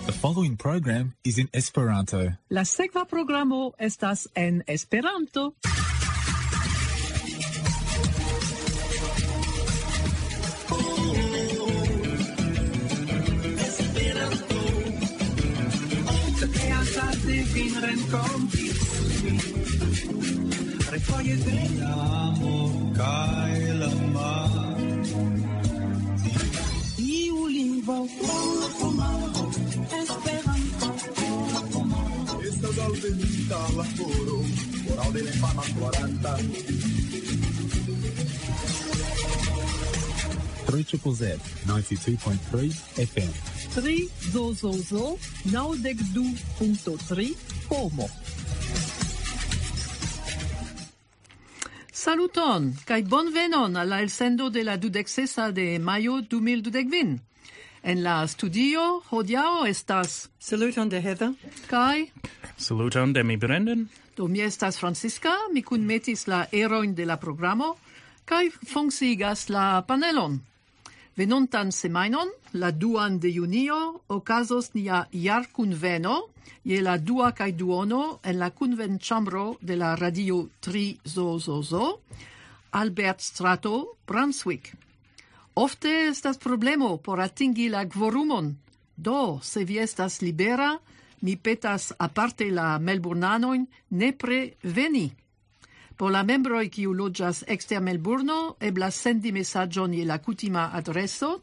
The following program is in Esperanto. La sekva programo estas en Esperanto. Refoje veniamo kaj la mar. Iu lingvo Esperanto. Estas alvenita la koro, oral de la infama 40. 3ZZZ 92.3 FM. 3 zozozo 92.3 Como. Saluton, kai bonvenon alla elsendo de la 26 de mayo 2020. En la studio hodiaŭ estas Saluton de Heather. kai Saluton de mi Brendan. do mi estas Francisca, mi kunmetis la erojn de la programo kai funkciigas la panelon. Venontan semajnon, la 2 de junio, okazos nia jarkunveno je la 2 kaj duono en la kunvenĉambro de la radio 3ZZZ, Albertstrato, Brunswick. Ofte estas problemo por atingi la kvorumon. Do, se vi estas libera, mi petas aparte la melburnanojn nepre veni. Por la membroj kiu loĝas ekster Melburno, eblas sendi mesaĝon je la kutima adreso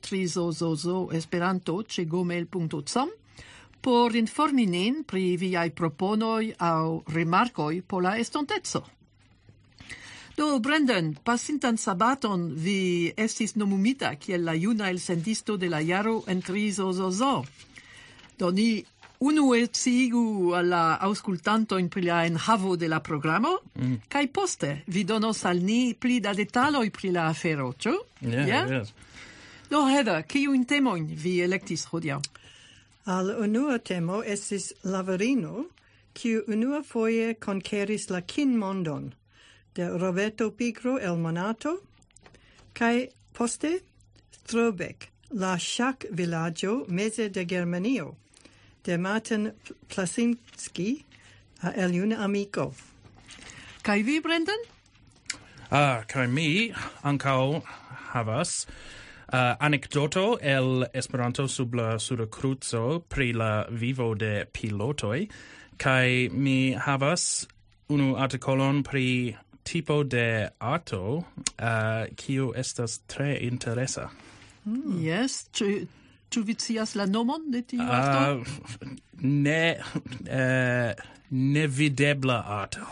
3zozozo@esperanto@gmail.com por informi nin pri viaj proponoj aŭ rimarkoj por la estonteco. Do, Brendan, pasintan sabaton vi estis nomumita kiel la juna elsendisto de la jaro en 3ZZZ. Do ni unue sciigu al la aŭskultantojn pri la enhavo de la programo, kaj poste vi donos al ni pli da detaloj pri la afero, ĉu? Yes. Do, Heather, kiujn temojn vi elektis hodiaŭ? Al unua temo estis Lavarino, kiu unua foje konkeris la kinmondon de Roberto Pigro el Monato, kaj poste Strobeck, la ŝak-vilaĝo meze de Germanio, de Martin Plasinski el juna amiko. Kaj vi, Brendan? Kaj mi ankaŭ havas anekdoto el Esperanto sub la suda kruco pri la vivo de pilotoj, kaj mi havas unu artikolon pri tipo de arto, kiu estas tre interesa. Yes, ĉu vi scias la nomon de tiu arto? Nevidebla arto.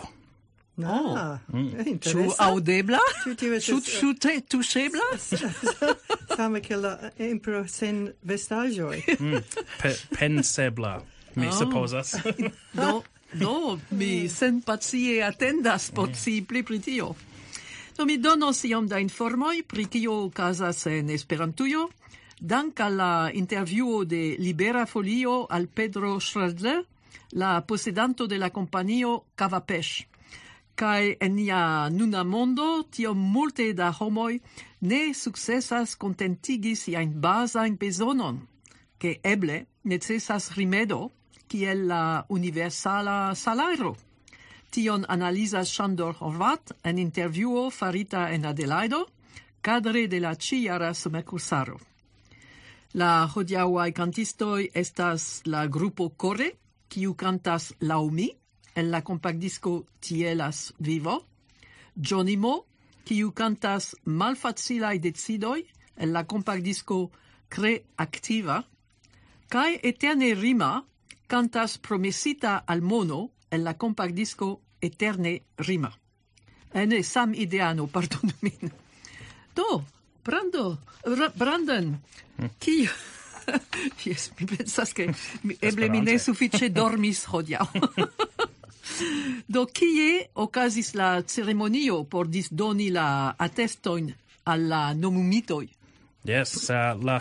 Ĉu aŭdebla? Ĉu tuŝebla? Same kiel la impro sen vestaĵoj. Pensebla, mi supozas. Do, mi senpacie atendas por scii pli pri tio. Do, mi donos iom da informoj pri kio okazas en Esperantujo, dank al la intervjuo de Libera Folio al Pedro Schroeder, la posedanto de la kompanio Cavapech. Kaj en nia nuna mondo, tiom multe da homoj ne sukcesas kontentigi siajn bazajn bezonon, ke eble necesas rimedo, kiel la universala salajro. Tion analizas Sándor Horváth en intervjuo farita en Adelaido, kadre de la ĉiujara somerkursaro. La hodiaŭaj kantistoj estas la grupo Kore, kiu kantas Laŭ mi, en la kompaktdisko Tielas vivo, Johnny Mo, kiu kantas Malfacilaj decidoj, en la kompaktdisko Kre aktiva, kaj Eterne Rima, cantas Promesita al mono en la kompaktdisko Eterne Rima. Sam ideano, pardonu min. Do, Brandon, kiu... Yes, mi pensas ke eble mi ne sufiĉe dormis hodiaŭ. Do, kie okazis la ceremonio por disdoni la atestojn al la nomumitoj? Yes, la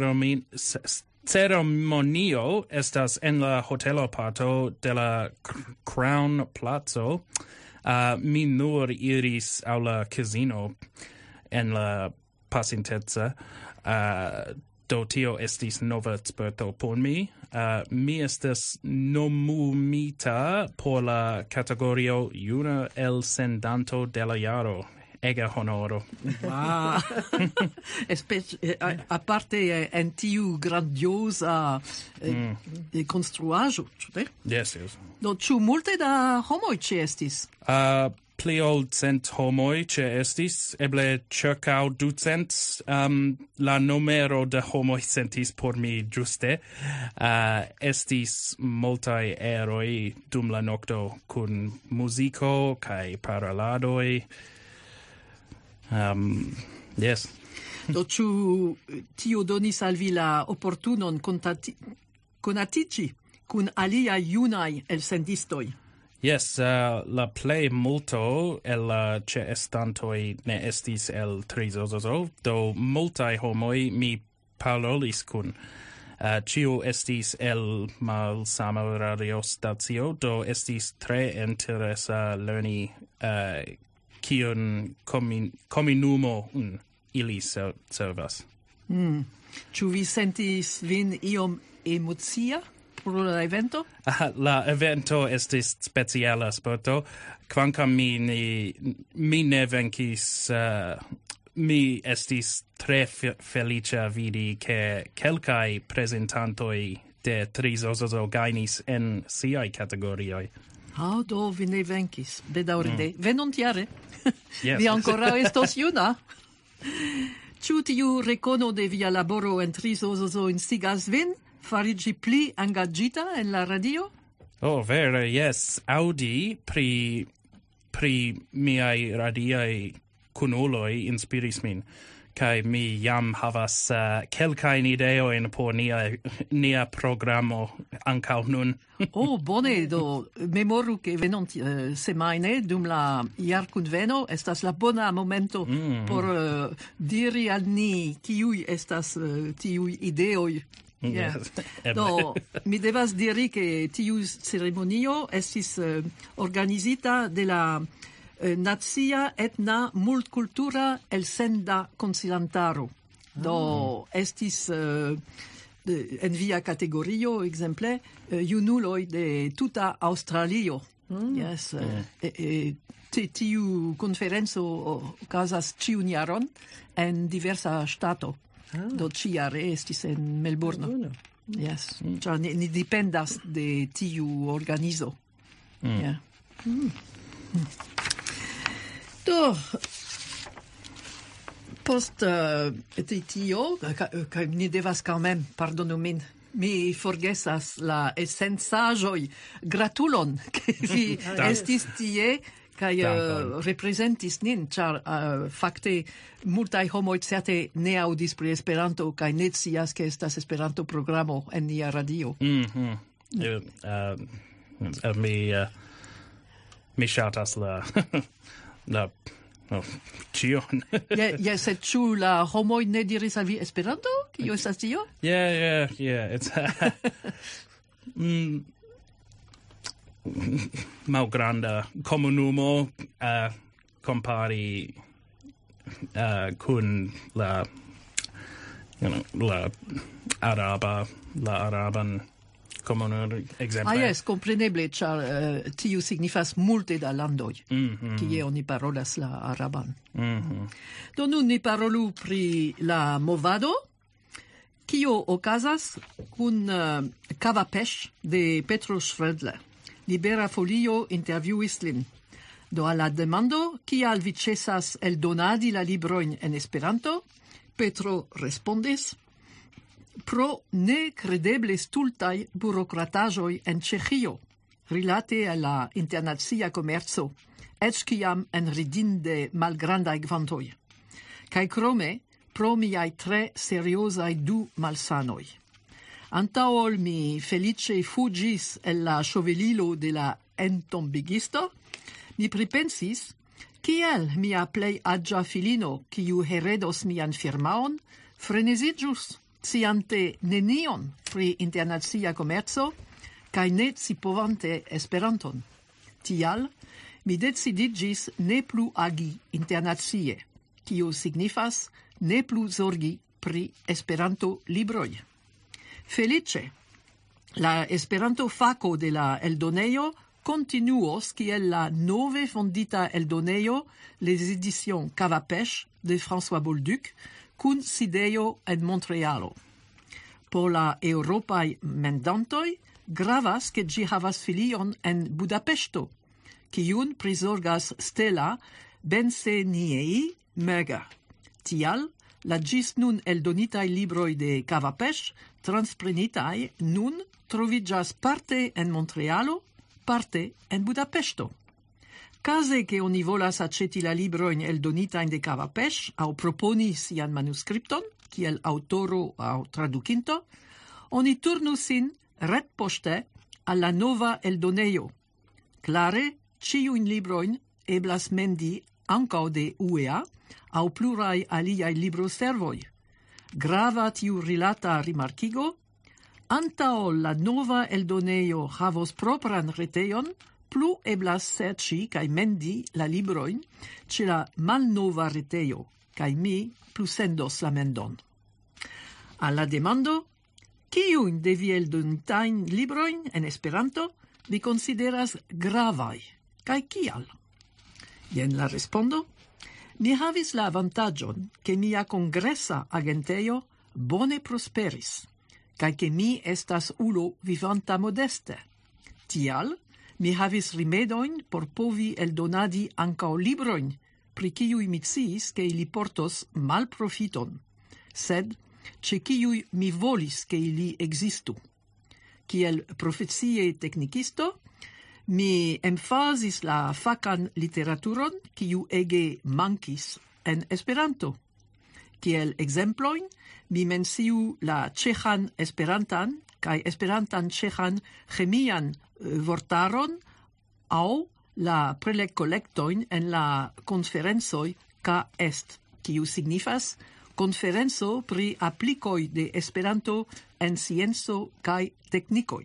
ceremonio estas en la hotelo parto de la Crown Plazo. Mi nur iris al la casino en la pasinteca. do tio estis nova sperto por mi. Mi estas nomumita por la categorio Juna el Sendanto de la Jaro. Ega honoro. Ah, aparte en tiu grandiosa construaĵo, ĉu ne? Yes, yes. Do ĉu multe da homoj ĉeestis? Pli ol 100 homoj ĉeestis, eble ĉirkaŭ 200. La numero de homoj sentis por mi ĝuste. Estis multaj eroj dum la nokto kun muziko kaj paroladoj. Yes. Do ĉu tio donis al vi la oportunon konatiĝi kun aliaj junaj elsendistoj? Yes, la plej multo el la ĉeestantoj ne estis el Trizozozo, do multaj homoj mi parolis kun. Ĉiu estis el malsama radiostacio, do estis tre interesa lerni kiun komunumo ili servas. Ĉu vi sentis vin iom emocia pro la evento? La evento estis speciala sporto, kvankam mi ne venkis, mi estis tre feliĉa vidi ke kelkaj prezentantoj de Trizozozo gajnis en siaj kategorioj. Do vi ne venkis, bedaŭrinde. Venontjare. Yes. Vi ankoraŭ estos juna. Ĉu tiu rekono de via laboro en Trizozozo instigas vin fariĝi pli engaĝita en la radio? Vere, yes. Aŭdi pri miaj radiaj kunuloj inspiris min. Kaj mi jam havas kelkajn ideojn por nia programo ankaŭ nun. Bone, do memoru ke semajne dum la jarkunveno estas la bona momento por diri al ni kiuj estas tiuj ideoj. Yes. Do, mi devas diri ke tiu ceremonio estis organizita de la Nacia etna multkultura elsenda konsilantaro. Do estis en via kategorio ekzemple junuloj de tuta Aŭstralio. Yes. Tiu konferenco okazas ĉiun jaron en diversa ŝtato. Do ĉiare estis en Melbourne. Yes. Ĉar ni dependas de tiu organizo. Yeah. Do, post tio, kaj ni devas quand même, pardonu min, mi forgesas la esencaĵoj. Gratulon, ke vi estis tie kaj reprezentis nin, ĉar fakte multaj homoj certe ne aŭdis pri Esperanto kaj ne scias ke estas Esperanto-programo en nia radio. Mi ŝatas la ĉion. Yes, sed ĉu la homoj ne diris al vi Esperanto? Kio estas tio? Yeah. It's malgranda komunumo kompari kun la araban komunumo ekzemple. Yes, kompreneble, ĉar tiu signifas multe da landoj, kie oni parolas la araban. Do nun ni parolu pri la movado, kio okazas kun Kavapesh de Petro Schredler. Libera Folio intervjuis lin. Do al la demando, kial vi ĉesas eldonadi la librojn en Esperanto, Petro respondis: pro nekredeble stultaj burokrataĵoj en Ĉeĥio rilate al la internacia komerco, eĉ kiam en ridinde malgrandaj kvantoj. Kaj krome pro miaj tre seriozaj du malsanoj. Antaŭ ol mi feliĉe fuĝis el la ŝovelilo de la entombigisto, mi pripensis, kiel mia plej aĝa filino, kiu heredos mian firmaon, freneziĝus sciante nenion pri internacia komerco kaj ne scipovante Esperanton. Tial mi decidiĝis ne plu agi internacie, kio signifas ne plu zorgi pri Esperanto libroj. Felice, la Esperanto fako de la eldonejo continuos kiel la nove fondita eldonejo les éditions Cavapèche de François Bolduc kun sidejo en Montrealo. Por la europaj mendantoj gravas ke ĝi havas filion en Budapeŝto, kiun prizorgas Stella Benceniei Möger. Tial, la ĝis nun eldonitaj libroj de Cavapèche transprenitaj nun troviĝas parte en Montrealo, parte en Budapeŝto. Kaze ke oni volas aĉeti la librojn eldonitajn de Cavapèche aŭ proponi sian manuskripton, kiel aŭtoro aŭ tradukinto, oni turnu sin retpoŝte al la nova eldonejo. Klare, ĉiujn librojn eblas mendi ankaŭ de UEA aŭ pluraj aliaj libroservoj. Grava tiu rilata rimarkigo, antaŭ la nova eldonejo havos propran retejon, plu eblas serĉi kaj mendi la librojn ĉe la malnova retejo, kaj mi plusendos la mendon. Al la demando, kiujn de vi eldonitajn librojn en Esperanto vi konsideras gravaj, kaj kial? Jen la respondo. Mi havis la avantaĝon, ke mia kongresa agentejo bone prosperis, kaj ke mi estas ulo vivanta modeste. Tial, mi havis rimedojn por povi eldonadi ankaŭ librojn, pri kiuj mi sciis ke ili portos malprofiton, sed ĉe kiuj mi volis ke ili ekzistu. Kiel profesie teknikisto, mi emfazis la fakan literaturon, kiu ege mankis en Esperanto. Kiel ekzemplojn, mi menciu la ĉeĥan esperantan kaj esperantan ĉeĥan ĥemian vortaron aŭ la prelegkolektojn en la konferencoj K-Est, kiu signifas konferenco pri aplikoj de Esperanto en scienco kaj teknikoj.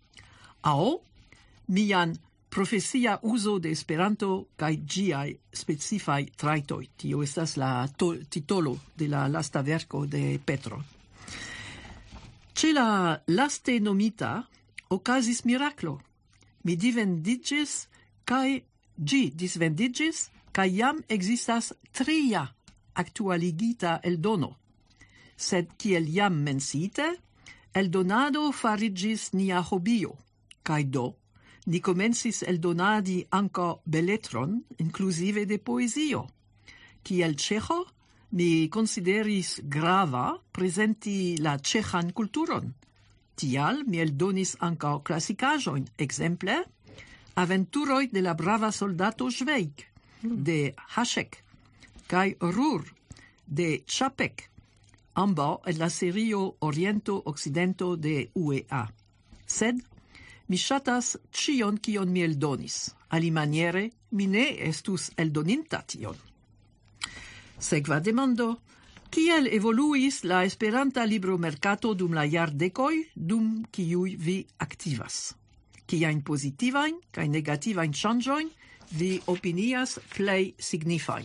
Aŭ mian profesia uzo de Esperanto kaj ĝiaj specifaj trajtoj. Tio estas la titolo de la lasta verko de Petro. Ĉe la laste nomita okazis miraklo. Mi disvendiĝis kaj jam ekzistas tria aktualigita eldono. Sed kiel jam menciite, eldonado fariĝis nia hobio, kaj do ni komencis eldonadi ankaŭ beletron, inkluzive de poezio. Kiel ĉeĥo, mi konsideris grava prezenti la ĉeĥan kulturon. Tial mi eldonis ankaŭ klasikaĵojn, ekzemple Aventuroj de la brava soldato Schweik de Hašek kaj Ruhr de Čapek, ambaŭ en la serio Oriento-Okcidento de UEA. Sed mi ŝatas ĉion, kion mi eldonis. Alimaniere mi ne estus eldoninta tion. Sekva demando: kiel evoluis la Esperanta libromerkato dum la jardekoj, dum kiuj vi aktivas? Kiajn pozitivajn kaj negativajn ŝanĝojn vi opinias plej signifajn?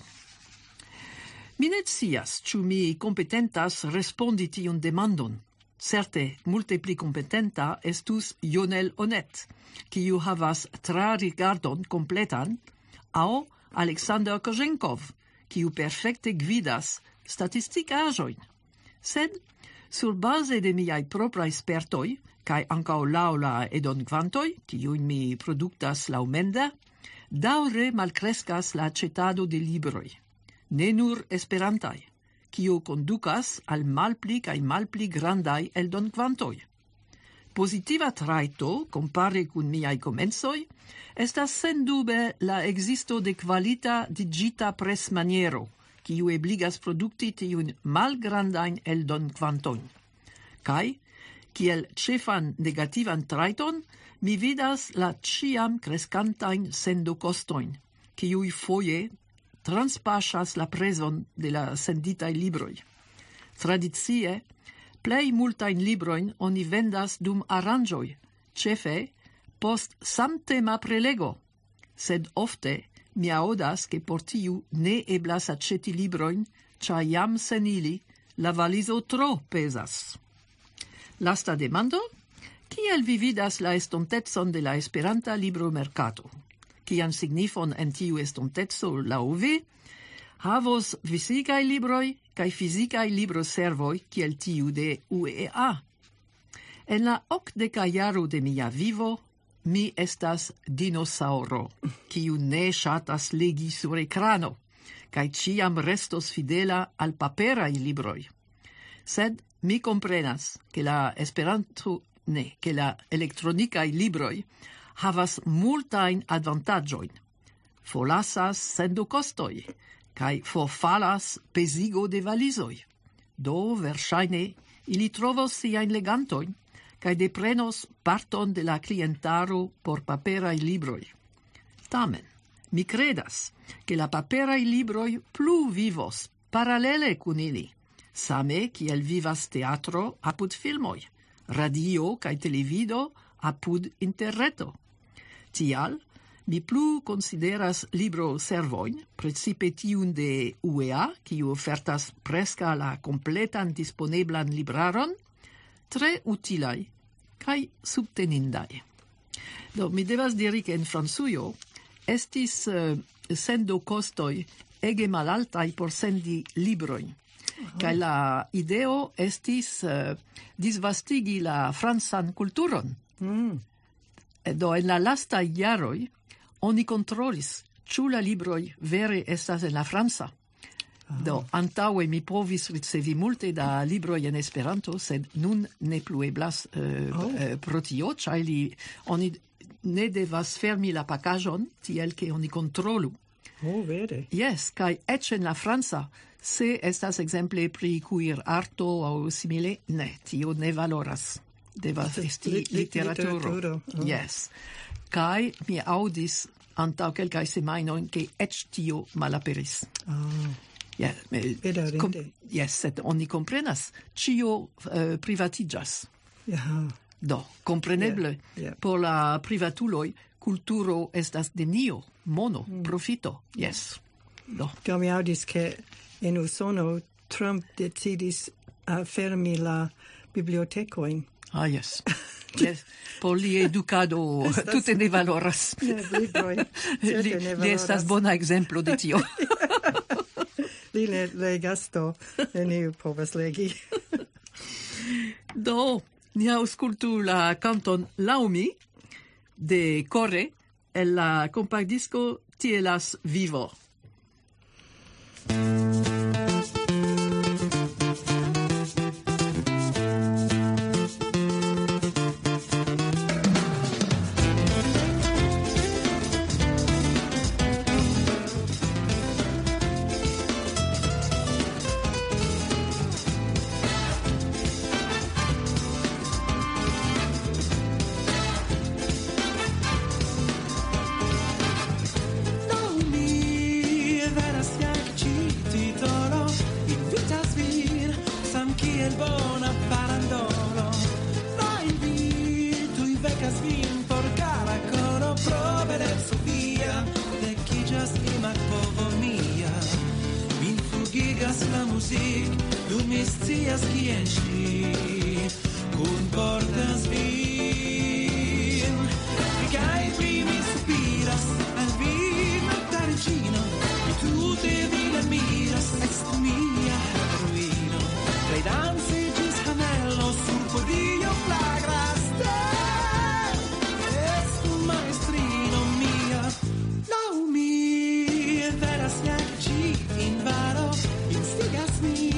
Mi ne scias, ĉu mi kompetentas respondi tiun demandon. Certe, multe pli kompetenta estus Jonel Onet, kiu havas trarigardon kompletan, aŭ Aleksander Koženkov, kiu perfekte gvidas statistikaĵojn. Sed, surbaze de miaj propraj spertoj, kaj ankaŭ laŭ la edonkvantoj, kiujn mi produktas laŭmende, daŭre malkreskas la aĉetado de libroj, ne nur esperantaj, kio kondukas al malpli kaj malpli grandaj eldonkvantoj. Pozitiva trajto, kompare kun miaj komencoj, estas sendube la ekzisto de kvalita digita presmaniero, kiu ebligas produkti tiujn malgrandajn eldonkvantojn. Kaj, kiel ĉefan negativan trajton, mi vidas la ĉiam kreskantajn sendokostojn, kiuj foje transpaŝas la prezon de la senditaj libroj. Tradicie, plej multajn librojn oni vendas dum aranĝoj, ĉefe post samtema prelego, sed ofte mi aŭdas ke por tiu ne eblas aĉeti librojn, ĉar jam sen ili la valizo tro pesas. Lasta demando, kiel vi vidas la estontezon de la Esperanta libro mercato? Kian signifon en tiu estontezo laŭ vi havos fisikaj libroj kaj fizikaj libroservoj kiel tiu de UEA? En la 80 jaro de mia vivo, mi estas dinosauro, kiu ne ŝatas legi sur ekrano, kaj ĉiam restos fidela al paperaj libroj. Sed mi komprenas, ke la elektronikaj libroj havas multajn avantaĝojn. Forlasas sendokostoj, kaj forfalas pezigo de valizoj. Do, verŝajne, ili trovos siajn legantojn, kaj deprenos parton de la klientaro por paperaj libroj. Tamen, mi kredas, ke la paperaj libroj plu vivos paralele kun ili, same kiel vivas teatro apud filmoj, radio kaj televido apud interreto. Tial, mi plu consideras libro servojn, precipe tiun de UEA, kiu ofertas preska la completan disponeblan libraron, tre utilaj kaj subtenindaj. Do, mi devas diri ke en Francujo estis sendokostoj ege malaltaj por sendi librojn. Kaj la ideo estis disvastigi la francan kulturon. Do, en la lastaj jaroj oni kontrolis, ĉu la libroj vere estas en la franca. Do, antaŭe mi povis ricevi multe da libroj en Esperanto, sed nun ne plu eblas pro tio, ĉar oni ne devas fermi la pakaĵon, tiel ke oni kontrolu. Vere? Yes, kaj eĉ en la franca, se estas ekzemple pri kuirarto aŭ simile, ne, tio ne valoras. Devas esti literaturo. Yes. Kaj mi aŭdis antaŭ kelkaj semajnoj, ke eĉ tio malaperis. Yes, sed oni komprenas, ĉio privatiĝas. Do, kompreneble, por la privatuloj, kulturo estas nenio, mono, profito. Yes. Do. Do mi aŭdis, ke en Usono Trump decidis fermi la bibliotekojn. Yes. Yes. Por li edukado tute ne valoras. Li estas bona ekzemplo de tio. Li ne legas, do neniu povas legi. Do, ni aŭskultu la kanton Laŭ mi de Kore el la kompaktdisko Tielas vivo.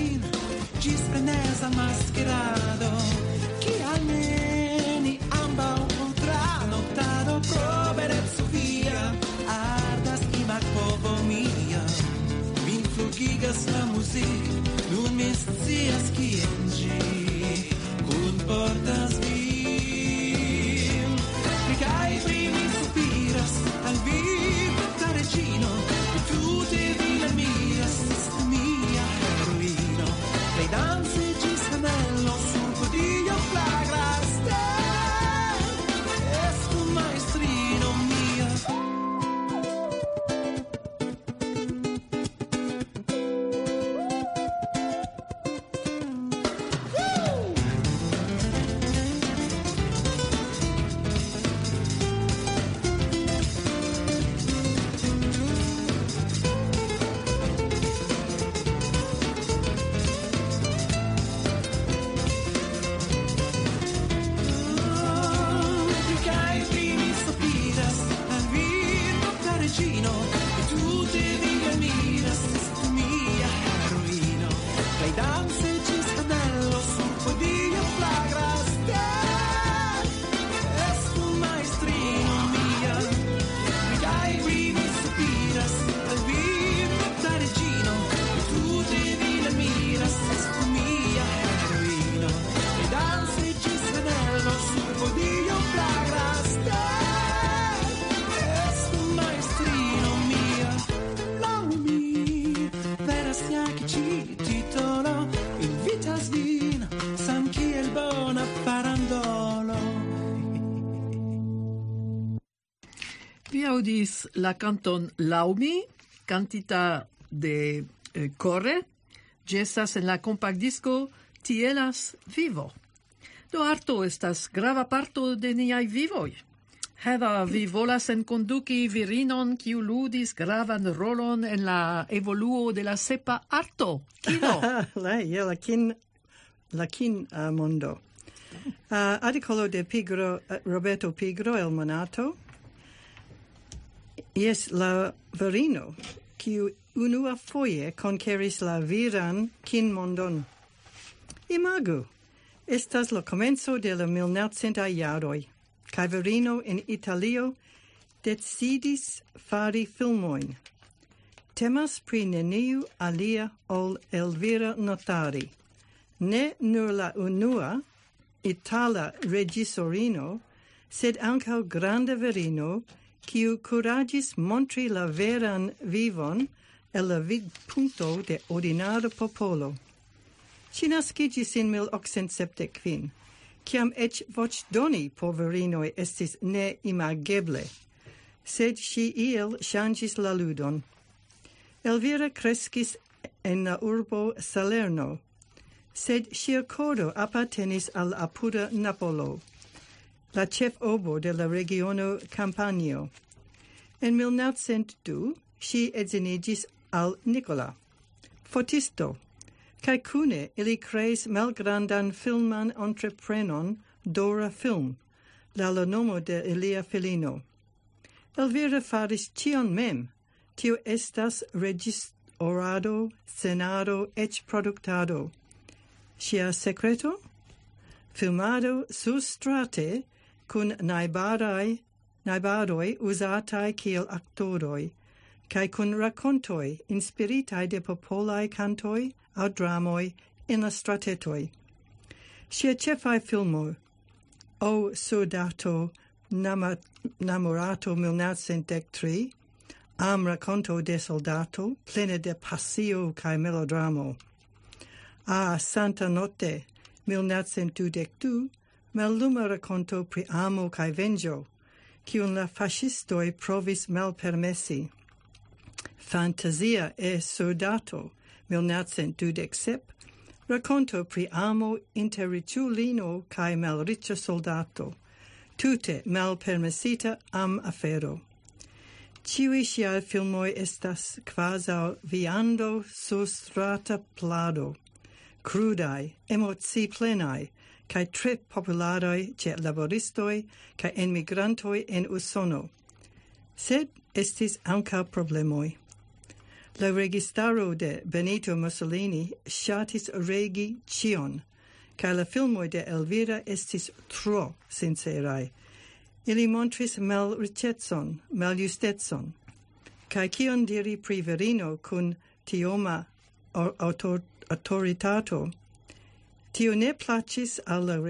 Mascherado, chi almeni amba Vi audis la canton Laumi, cantita de Core, gestas en la compact disco Tielas Vivo. Do arto estas grava parto de niai vivoi. Heva, vi volas enkonduki virinon kiu ludis gravan rolon en la evoluo de la sepa arto. Kino? La kin mondo. Articolo de Pigro, Roberto Pigro, El Monato. Yes, la virino, kiu unua foje conqueris la viran kin mondon. Imagu, estas la comenzo de la 1900 jaroj, kaj virino en Italio decidis fari filmoin. Temas pri neniu alia ol Elvira Notari. Ne nur la unua itala regisorino, sed ankaŭ granda virino, kiu curagis montri la veran vivon el la vidpunkto de ordinara popolo. Ŝi naskiĝis en 1875, kiam eĉ voĉdoni por virinoj estis neimageble, sed ŝi iel ŝanĝis la ludon. Elvira kreskis en la urbo Salerno, sed ŝia koro apartenis al apuda Napolo, la ĉefurbo de la regiono Campanio. En 1902 ŝi edziniĝis al Nicola, fotisto, kaj kune ili kreis malgrandan filman entreprenon Dora Film, laŭ la nomo de ilia filino. Elvira faris ĉion mem, tio estas registrado, scenado, eĉ produktado. Ŝia sekreto? Filmado surstrate kun najbaroj uzataj kiel aktoroj, kaj kun rakontoj inspiritaj de popolaj kantoj aŭ dramoj en la stratetoj. Ŝia ĉefaj filmoj, O Soldato Namorato 1913, Am raconto de soldato, plena de pasio kaj melodramo. Santa Notte, 1922, malluma raconto pri amo kaj venĝo, kiun la fascistoj provis malpermesi. Fantasia e Soldato, 1927, raconto pri amo inter riĉulino kaj malriĉa soldato, tute malpermesita afero. Ĉiuj ŝiaj filmoj estas kvazaŭ viando sur strata plado, crudaj, emociplenaj, kaj tre popularaj ĉe laboristoj kaj enmigrantoj en Usono. Sed estis ankaŭ problemoj. La registaro de Benito Mussolini ŝatis regi ĉion, kaj la filmoj de Elvira estis tro sinceraj. Ili montris malriĉecon, maljustecon. Kaj kion diri pri virino kun tioma autoritato? Tio ne plaĉis al la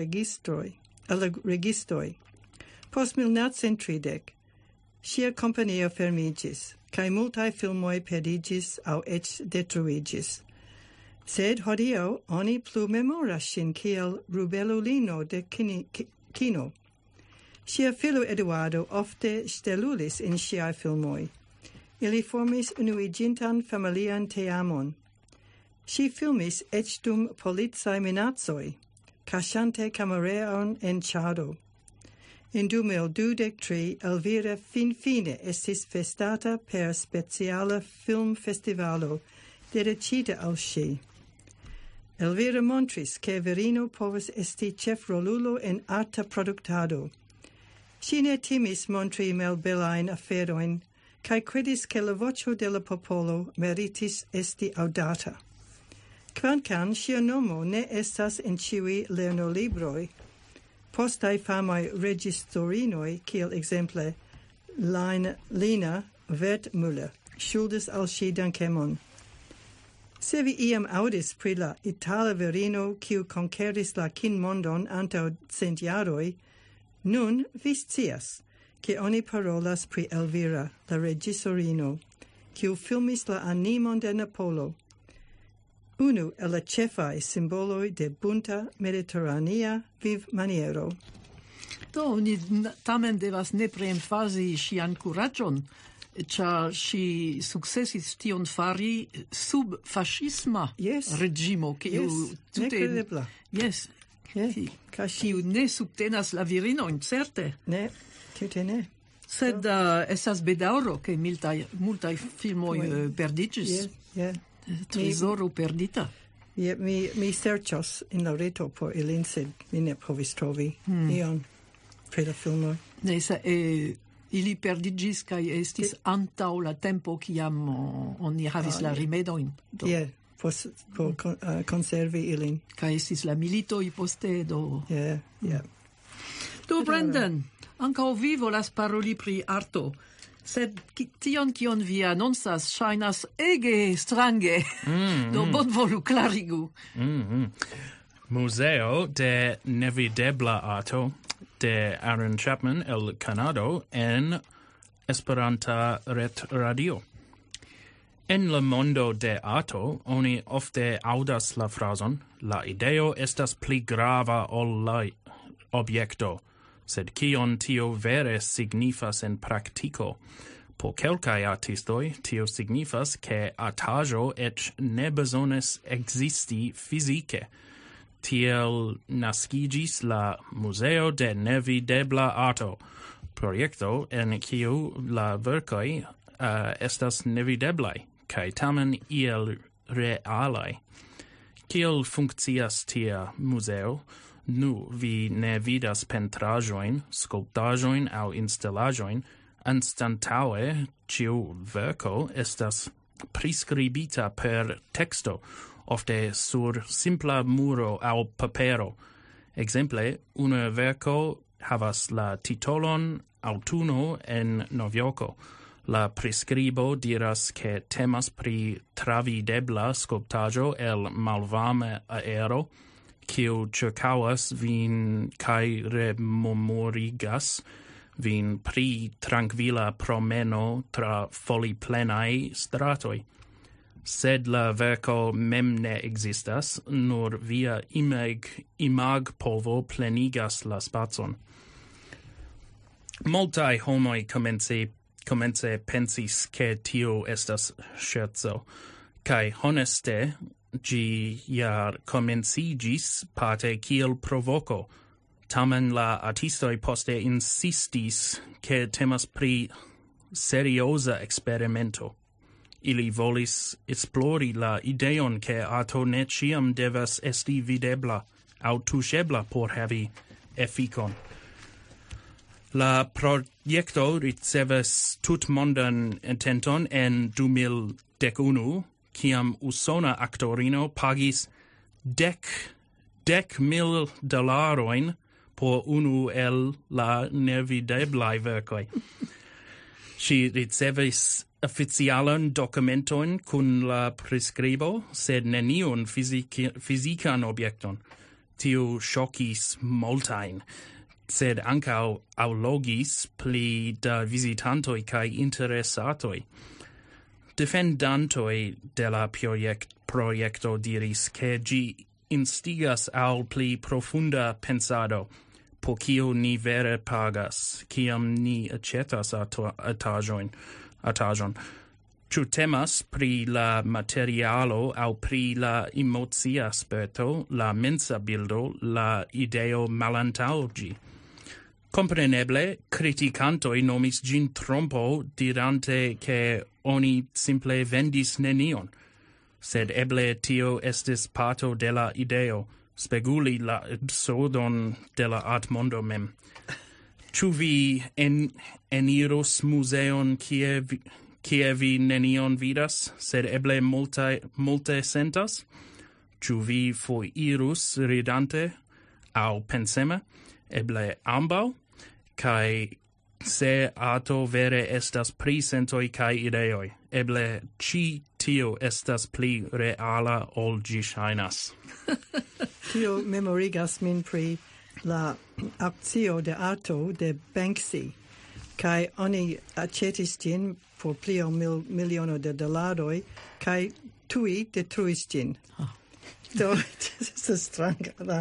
registoj. Post 1930, ŝia kompanio fermiĝis, kaj multaj filmoj perdiĝis aŭ eĉ detruiĝis. Sed hodiaŭ oni plu memoras ŝin kiel rubelulino de kino. Ŝia filo Eduardo ofte ŝtelulis en ŝiaj filmoj. Ili formis unuiĝintan familian teamon. Ŝi filmis eĉ dum policaj minacoj, kaŝante kamereon en Ĉado. En 2023 Elvira finfine estis festata per speciala filmfestivalo dediĉita al ŝi. Elvira montris ke virino povas esti ĉefrolulo en arta produktado. Ŝi ne timis montri malbelajn aferojn, kaj kredis ke la voĉo de la popolo meritis esti aŭdata. Kvankam ŝia nomo ne estas en ĉiuj lernolibroj, postaj famaj registorinoj, kiel ekzemple Lina Wertmüller, ŝuldas al ŝi dankemon. Se vi iam aŭdis pri la itala virino kiu konkeris la kinmondon antaŭ 100 jaroj, nun vi scias, ke oni parolas pri Elvira, la regisorino, kiu filmis la animon de Napolo, unu el la ĉefaj simboloj de bunta mediteranea vivmaniero. Oni tamen devas nepre emfazi ŝian kuraĝon, ĉar ŝi sukcesis tion fari sub faŝisma reĝimo, kiu tute nekredebla. Yes. Kaj Kiu ne subtenas la virinojn, certe. ne, tute ne. Sed estas bedaŭro, ke multaj filmoj perdiĝis. Trezoro perdita. Mi serĉos en la reto por ilin, sed mi ne povis trovi ion pri la filmoj. Ne, ili perdiĝis kaj estis antaŭ la tempo kiam oni havis la rimedojn. Por konservi ilin. Kaj estis la militoj poste do. Do Brendan, ankaŭ vi volas paroli pri arto. Sed tion kion vi anoncas ŝajnas ege strange. Do bonvolu klarigu. Museo de Nevidebla Arto de Aaron Chapman el Canado en Esperanta Ret Radio. En la mondo de arto, oni ofte audas la frazon, la ideo estas pli grava ol la objekto, sed kion tio vere signifas en praktiko. Po kelkaj artistoj, tio signifas ke artaĵo eĉ ne bezonas ekzisti fizike. Tiel naskiĝis la Museo de Nevidebla Arto, projekto en kiu la verkoj estas nevideblaj, kaj tamen iel realaj. Kiel funkcias tia muzeo? Nu, vi ne vidas pentraĵojn, skulptaĵojn aŭ instalaĵojn, anstataŭe ĉiu verko estas priskribita per teksto, ofte sur simpla muro aŭ papero. Ekzemple, una verko havas la titolon Aŭtuno en Novjorko. La priskribo diras ke temas pri travidebla skulptaĵo el malvarma aero, kiu ĉirkaŭas vin kaj rememorigas vin pri trankvila promeno tra foliplenaj stratoj. Sed la verko mem ne ekzistas, nur via imagpovo plenigas la spacon. Multaj homoj komence pensis ke tio estas ŝerco, kaj honeste ĝi ja komenciĝis parte kiel provoko. Tamen la artistoj poste insistis ke temas pri serioza eksperimento. Ili volis esplori la ideon ke arto ne ĉiam devas esti videbla aŭ tuŝebla por havi efikon. La projekto ricevis tutmondan atenton en 2011, kiam usona aktorino pagis $10,000 por unu el la nevideblaj verkoj. Ŝi ricevis oficialan dokumenton kun la priskribo, sed neniun fizikan objekton. Tio ŝokis multajn, sed ankaŭ aŭlogis pli da vizitantoj kaj interesatoj. Defendantoj de la projekto diris ke ĝi instigas al pli profunda pensado, por kio ni vere pagas, kiam ni aĉetas artaĵon. Ĉu temas pri la materialo aŭ pri la emocia sperto, la mensa bildo, la ideo malantaŭ ĝi? Kompreneble, kritikantoj nomis ĝin trompo, dirante ke oni simple vendis nenion. Sed eble tio estis parto de la ideo, speguli la absurdon de la artmondo mem. Ĉu vi enirus muzeon kie vi nenion vidas, sed eble multe sentas? Ĉu vi foirus ridante aŭ pensema? Eble ambaŭ? Kaj se arto vere estas pri sentoj kaj ideoj, eble ĉi tio estas pli reala ol ĝi ŝajnas. Tio memorigas min pri la akcio de arto de Banksy, kaj oni aĉetis ĝin por pli ol miliono de dolaroj, kaj tuj detruis ĝin. Do estas stranga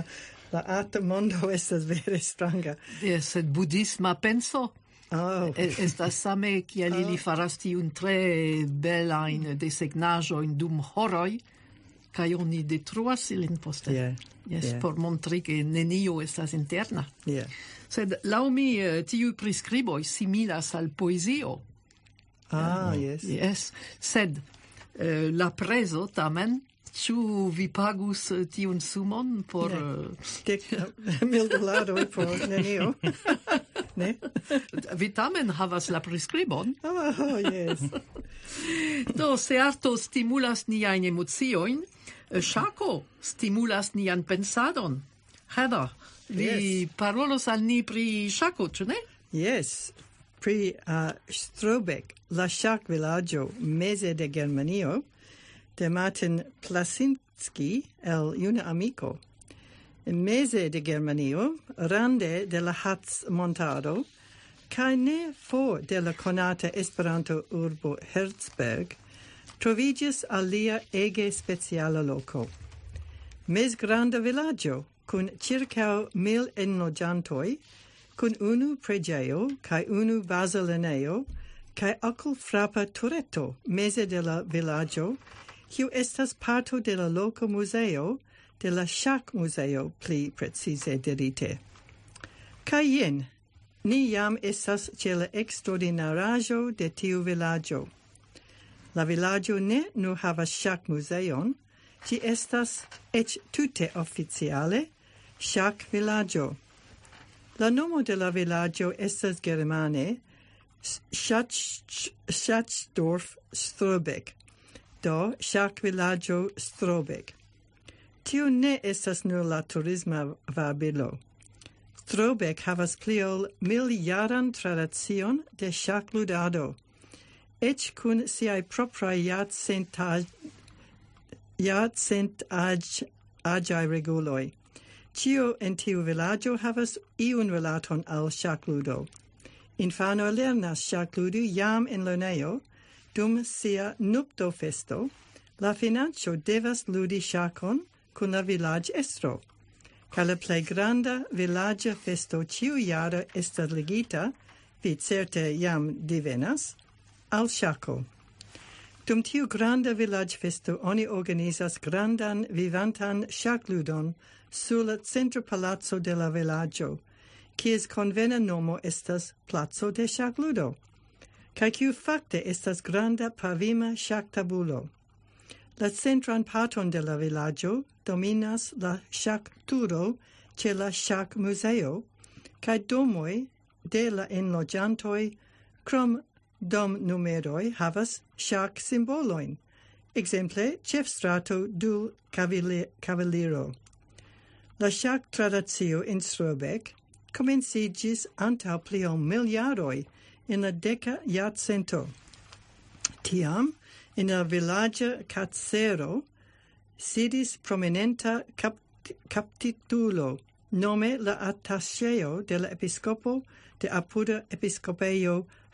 La arta mondo estas vere stranga. Sed budisma penso Oh, estas same kiel ili faras tiun tre belajn desegnaĵojn dum horoj, kaj oni detruas ilin poste. yeah. Yes, yeah. por montri che nenio estas interna. Yeah. Sed lau mi tiu priskriboj similas al poezio. Yes. Yes, sed la prezo tamen, ĉu vi pagus tiun sumon por... $1,000 por nenio. Ne? Vi tamen havas la priskribon. Oh, yes. Do, se arto stimulas niajn emociojn, ŝako stimulas nian pensadon. Heather, vi parolos al ni pri ŝako, ĉu ne? Yes. Pri Strobeck, la ŝak vilaĝo meze de Germanio, de Martin Plasinski el Juna Amiko. In meze de Germanio, rande de la Harz-montaro, kaj ne for de la konata Esperanto urbo Herzberg, troviĝis alia ege speciala loko. Mezgranda vilaĝo kun ĉirkaŭ 1000 enloĝantoj, kun unu preĝejo kaj unu bazlernejo kaj okulfrapa tureto meze de la vilaĝo, kiu estas parto de la loka muzeo, de la ŝak-muzeo pli precize dirite. Kaj jen, ni jam estas ĉe la eksterordinaraĵo de tiu vilaĝo. La vilaĝo ne nur havas ŝak-muzeon, ĝi estas eĉ tute oficiale ŝak-vilaĝo. La nomo de la vilaĝo estas germane Schatzdorf Strobeck, do ŝak-vilaĝo Strobeck. Tio ne estas nur la turisma varbilo. Strobeck havas pli ol 1000-jaran tradicion de ŝakludado, eĉ kun siaj propraj jarcentaĝaj reguloj. Ĉio en tiu vilaĝo havas iun rilaton al ŝakludo. Infano lernas ŝakludi jam en lernejo, dum sia nuptofesto, la financo devas ludi ŝakon kun la vilaĝestro. Kaj la plej granda vilaĝa festo ĉiujara estas ligita, vi certe jam divenas, al ŝako. Dum tiu granda vilaĝfesto oni organizas grandan vivantan ŝakludon sur la centra palaco de la vilaĝo, kies konvena nomo estas Placo de ŝakludo, kaj kiu fakte estas granda pavima ŝaktabulo. La centran parton de la vilaĝo dominas la ŝakturo ĉe la ŝak-muzeo, kaj domoj de la enloĝantoj krom dom-numeroj havas ŝak-simbolojn, ekzemple ĉefstrato du Kavaliro. La ŝak-tradicio en Strobeck komenciĝis antaŭ pli ol 1000 jaroj en la 10. jarcento. Tiam, in la vilaĝa kacero sidis prominenta kaptitulo, nome la ataŝejo de la episkopo de apuda episkopejo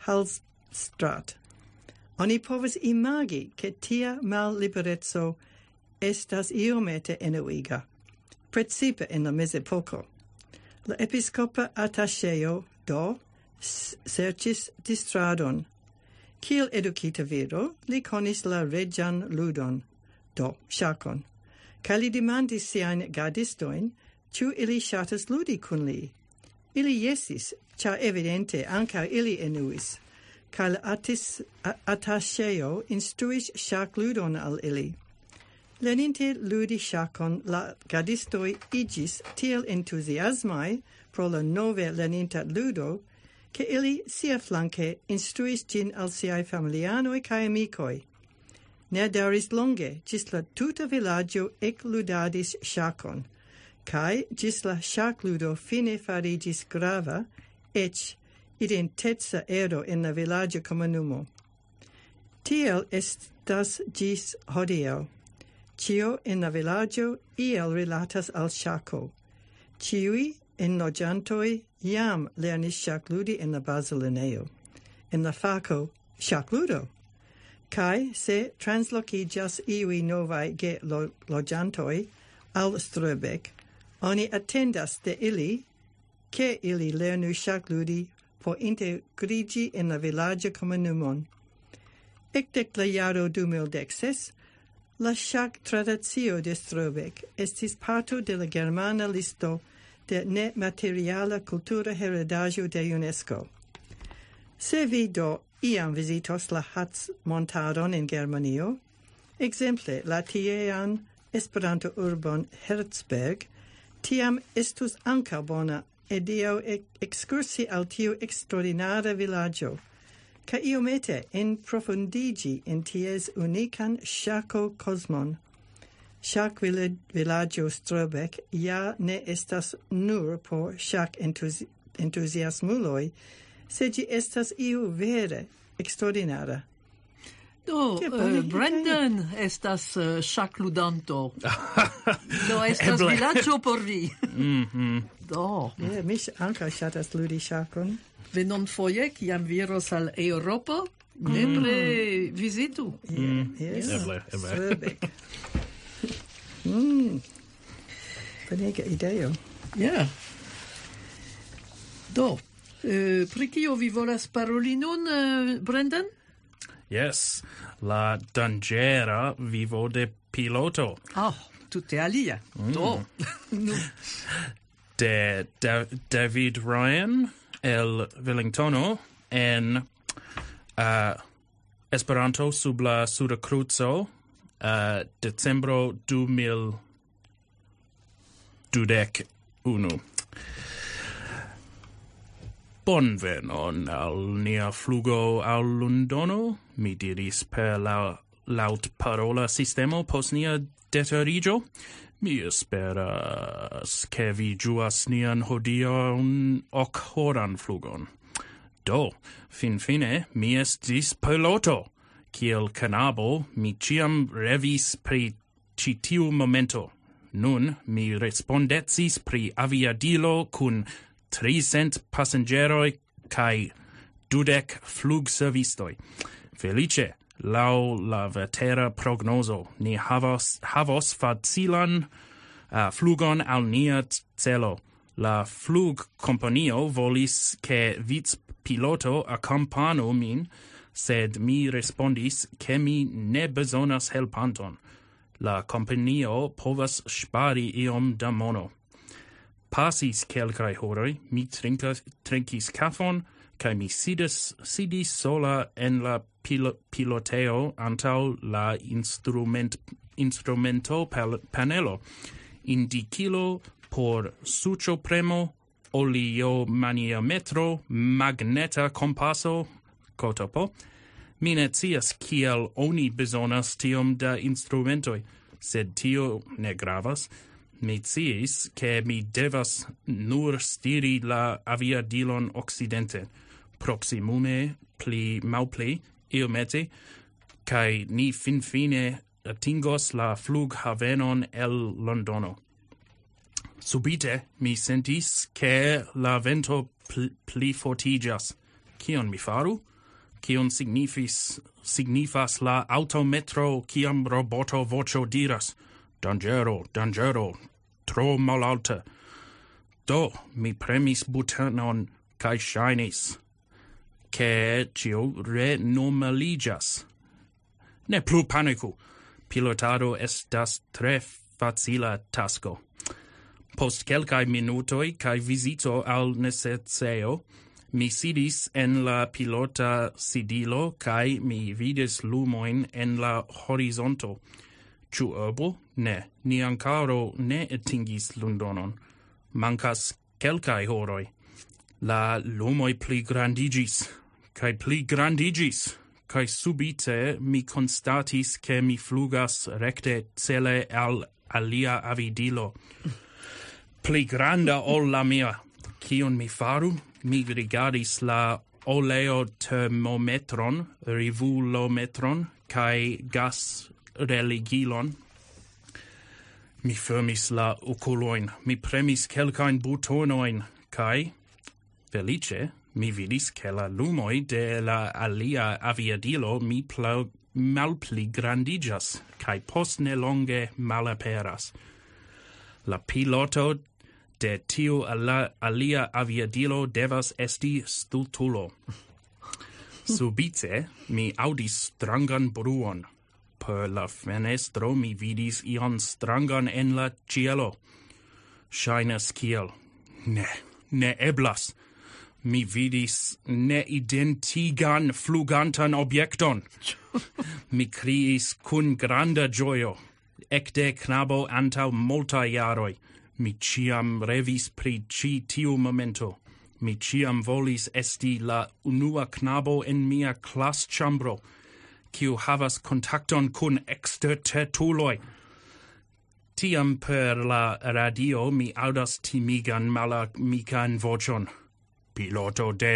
Hallstatt. Oni povas imagi, ke tia mallibereco estas iomete enuiga, precipe en la mezepoko. La episkopa ataŝejo, do, serĉis distradon. Kiel edukita viro, li konis la reĝan ludon, do ŝakon, kaj li demandis siajn gardistojn, ĉu ili ŝatas ludi kun li. Ili jesis, ĉar evidente ankaŭ ili enuis, kaj la ataŝejo instruis ŝakludon al ili. Lerninte ludi ŝakon, la gardistoj iĝis tiel entuziasmaj pro la nove lerninta ludo, che ili siaflanke instruis ĝin al siaj familianoj kaj amikoj. Ne daŭris longe, ĝis la tuta vilaĝo ekludadis ŝakon, kaj ĝis la ŝakludo fine fariĝis grava, eĉ identeca ero en la vilaĝa komunumo. Tiel estas ĝis hodiaŭ. Ĉio en la vilaĝo iel rilatas al ŝako. Ĉiuj enloĝantoj jam lernis ŝakludi en la bazlernejo, en la fako ŝakludo. Kaj se translokiĝas iuj novaj geloĝantoj al Strobeck, Oni attendas de ili, che ili lernu ŝakludi por integriĝi en la vilaĝa komunumon. Ekde la jaro 2016, la ŝak-tradicio de Strobek estis parto de la germana listo de nemateriala kultura heredaĵo de UNESCO. Se vi do iam vizitos la Harz-montadon en Germanio, exemple la tiean Esperanto-urbon Herzberg, tiam estus ankaŭ bona ideo ekskursi al tiu eksterordinara vilaĝo, kaj iomete enprofundiĝi en ties unikan ŝako-kosmon. Ŝak-vilaĝo Strobek ja ne estas nur por ŝak-entuziasmuloj, sed ĝi estas iu vere eksterordinara. Do, Brendan estas ŝakludanto. Do, estas vilaĝo por vi. Do. Mi ankaŭ ŝatas ludi ŝakon. Venonfoje, kiam vi iros al Eŭropo, nepre vizitu. Eble. Strobek. Bonega ideo. Ja. Do, pri kio vi volas paroli nun, Brendan? Yes, la danĝera vivo de piloto. Tute alia. Do. De David Ryan el Wellingtono en Esperanto sub la Suda Cruzo decembro 2021. Bonvenon al nia flugo al Londono, mi diris per la laŭtparola sistemo post nia deterigio. Mi esperas ke vi ĝuas nian hodiaŭan ok-horan flugon. Do, finfine, mi estis piloto. Kiel knabo, mi ĉiam revis pri ĉi tiu momento. Nun mi respondecis pri aviadilo kun 300 pasengeroi kai 20 flugservistoi. Felice, lau la vetera prognoso, ni havos facilan flugon al nia celo. La flugkompanio volis ke vicpiloto accompanu min, sed mi respondis ke mi ne bezonas helpanton. La kompanio povas ŝpari iom da mono. Pasis kelkaj horoj, mi trinkis kafon, kaj mi sidis sola en la piloteo antaŭ la instrumento panelo. Indikilo por suĉopremo, oliomaniometro, magneta kompaso, kotopo. Mi ne scias kiel oni bezonas tiom da instrumentoj, sed tio ne gravas. Mi sciis ke mi devas nur stiri la aviadilon okcidente, proximume malpli iomete, kaj ni finfine atingos la flughavenon el Londono. Subite mi sentis ke la vento pli fortiĝas. Kion mi faru? Kion signifas la autometro kiam roboto voĉo diras: Danĝero, danĝero, tro malalte. Do, mi premis butonon kaj ŝajnis, ke ĉio renormaliĝas. Ne plu paniku. Pilotado estas tre facila tasko. Post kelkaj minutoj kaj vizito al necessejo, mi sidis en la pilota sidilo kaj mi vidis lumojn en la horizonto. Ĉu urbo? Ne, ni ankoraŭ ne atingis Londonon. Mankas kelkaj horoj. La lumoj pligrandiĝis, kaj subite mi konstatis ke mi flugas rekte cele al alia avidilo. Pli granda ol la mia. Kion mi faru? Mi rigardis la oleotermometron, rivulometron, kaj gasreligilon. Mi fermis la okulojn, mi premis kelkajn butonojn, kaj, felice, mi vidis ke la lumoj de la alia aviadilo malpli grandiĝas, kaj post nelonge malaperas. La piloto de tiu alia aviadilo devas esti stultulo. Subite mi audis strangan bruon. Per la fenestro mi vidis ion strangan en la cielo. Shainas kiel. Ne eblas. Mi vidis neidentigan flugantan objekton. Mi criis cun granda gioio. Ecde knabo antau multa jaroi. Mi ciam revis pri tiu momento. Mi ciam volis esti la unua knabo en mia clas chambro, kiu havas kontakton kun ekstertertuloj. Tiam per la radio mi audas timigan malamikan voĉon. Piloto de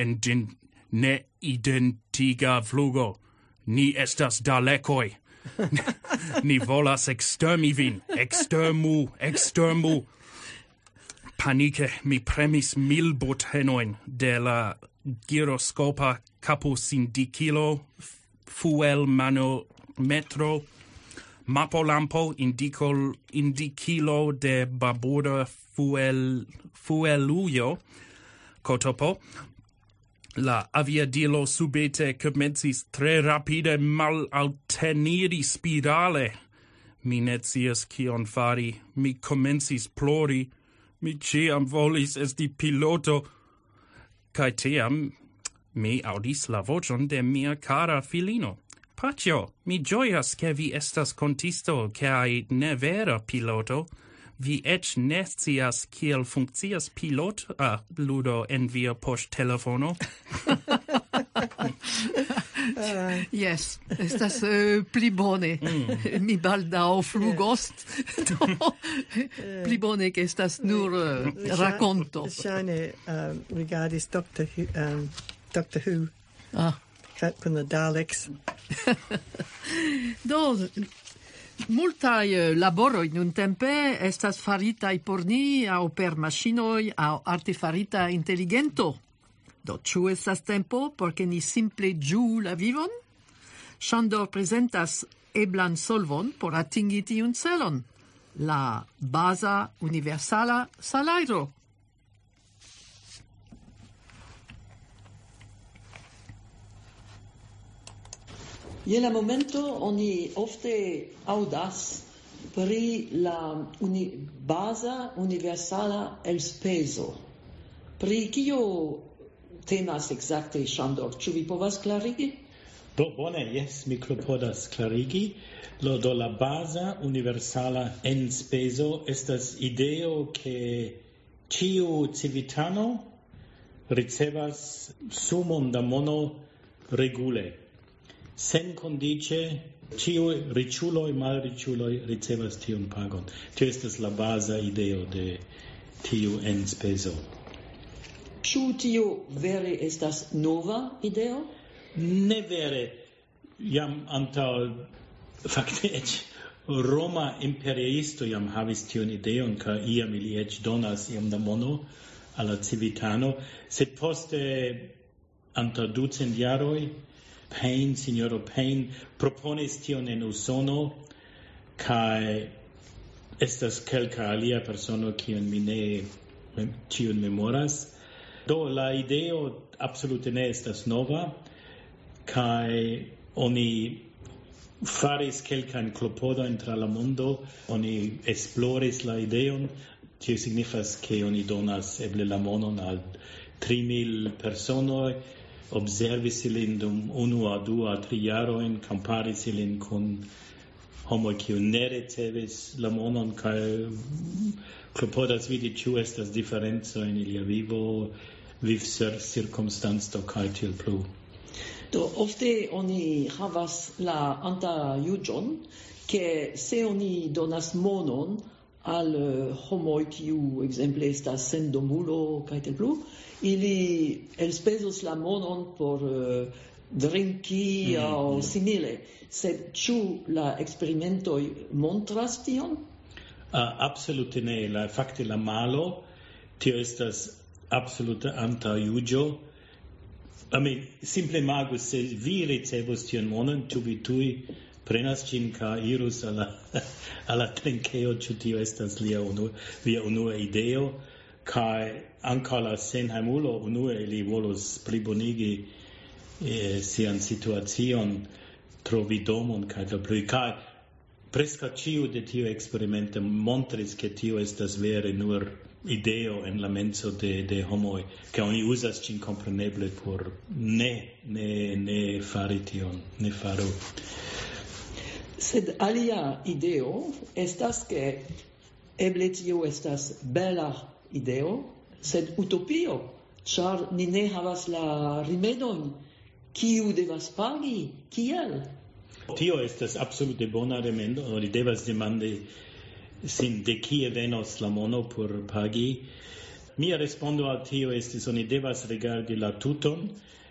neidentiga flugo. Ni estas dalekoj. Ni volas ekstermi vin. Ekstermu. Panike mi premis 1000 botenoin de la gyroskopa kapusindikilo, fuel manometro, mapolampo indikilo de baborda fuelujo, kotopo. La aviadilo subite comencis tre rapide malalteniri spirale. Mi ne scias kion fari, mi comencis plori. Mi ciam volis esti piloto, kai tiam mi audis la vocion de mia cara filino. Pacio, mi gioias che vi estas contisto, kai ne vera piloto. Vi ec ne scias kiel funkcias ludo en via poŝtelefono. Yes, estas pli bone. Mi baldaŭ flugos. Pli bone che estas nur rakonto. Shane regardis Doctor Who. Kun la Daleks. Do multaj laboroj nuntempe estas faritaj por ni aŭ per maŝinoj aŭ artefarita inteligento. Do ĉu estas tempo por ke ni simple ĝuu la vivon? Ŝandor prezentas eblan solvon por atingi tiun celon. La baza universala salajro. Je la momento oni ofte audas pri la baza universala elspezo. Pri kio temas exacte, Ŝandor? Ĉu vi povas klarigi? Do bone, jes, mi klopodas klarigi. Do la baza universala enspezo estas ideo ke ĉiu civitano ricevas sumon da mono regule. Sen condice, ciu riĉuloj, malriĉuloj ricevas tiun pagon. Tio estas la baza ideo de tiu enspezo. Ĉu tio vere estas nova ideo? Ne vere. Jam antaŭ fakte eĉ Roma imperiisto jam havis tiun ideon, kaj iam ili eĉ donas iom da mono al la civitano, sed poste antaŭ 200 jaroj Signoro Payne proponis tion en Usono, kai estas kelka alia persono kiun mi ne tion memoras. Do la ideo absolute ne estas nova, kai oni faris kelkan klopodojn tra la mondo, oni esploris la ideon, tio signifas ke oni donas eble la monon al 3000 personoj, observis ilin dum 1, 2, 3 jarojn, comparis ilin kun homoj kiu ne ricevis la monon, kaj klopodas vidi ĉu estas diferenco en ilia vivo, vivcirkonstanco kaj tiel plu. Do ofte oni havas la antaŭjuĝon, ke se oni donas monon al homoj kiu ekzemple estas sendomulo kaj tiel plu, ili elspezos la monon por drinki aŭ simile. Sed ĉu la eksperimentoj montras tion? Absolute ne. Fakte la malo, tio estas absoluta antaŭjuĝo. Simple imagu, se vi ricevos tion monon, ĉu vi tuj prenas cin ca irus alla trinkeo, ciu tio estas via unua ideo, kai anca la senheimulo unue li volus plibonigi sian situacion, trovi domon, kai da pli, kai presca ciu de tio experimento montris che tio estas vere nur ideo en la menso de homoi, che oni usas cin compreneble por ne fari tion, ne faru. Sed alia ideo estas che eble tio estas bela ideo, sed utopio, char ni ne havas la rimedon, kiu devas pagi, kiel? Tio estas absolute bona remendo, oni devas demandi sin de kie venos la mono por pagi. Mia respondo al tio estis, oni devas rigardi la tuton.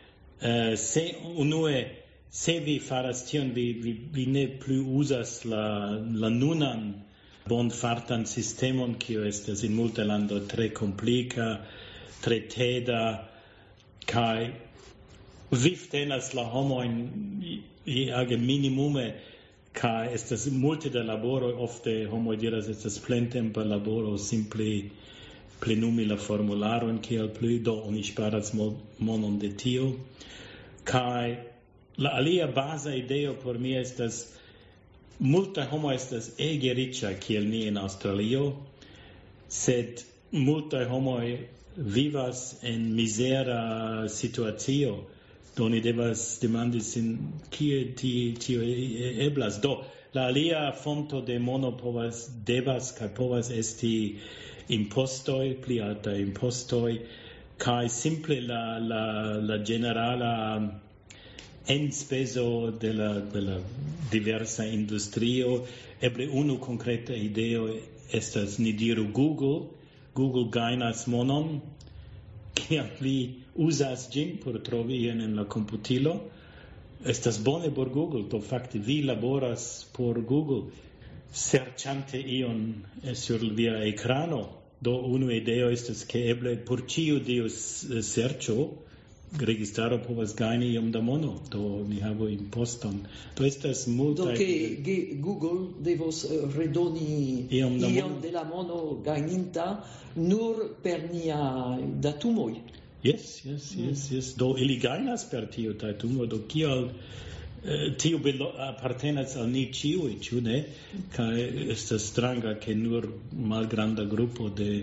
Se vi faras tion, vi ne plu usas la nunan bonfartan sistemon, kio estas in multe lando tre komplika, tre teda, kai vi tenas la homoin age minimume, kai estas multe da laboro, ofte homoi diras estas plentempa laboro, simple plenumi la formularon kiel pli, do oni sparas monon de tio. Kai la alia baza ideo por mi estas, multa homo estas ege riĉa kiel ni en Australio, sed multa homoj vivas en mizera situacio. Do ni devas demandi sin kie tio eblas. Do la alia fonto de mono devas esti impostoi, pli alta impostoi, kai simple la generala enspeso de la diversa industrio. Eble unu concreta ideo estas, ni diru, Google gainas monon, kiam vi uzas gin por trovi ion en la computilo, estas bone por Google, do fakte vi laboras por Google, serĉante ion sur via ekrano. Do unu ideo estas ke eble por ĉiu serĉo registaro povas gajni iom da mono, do ni havu imposton. Do estas multaj... Do ke Google devos redoni iom de la mono gajninta nur per nia datumoj. Yes. Do ili gajnas per tio datumo, do kial tio apartenas al ni ĉiuj, ĉu ne? Kaj estas stranga ke nur malgranda grupo de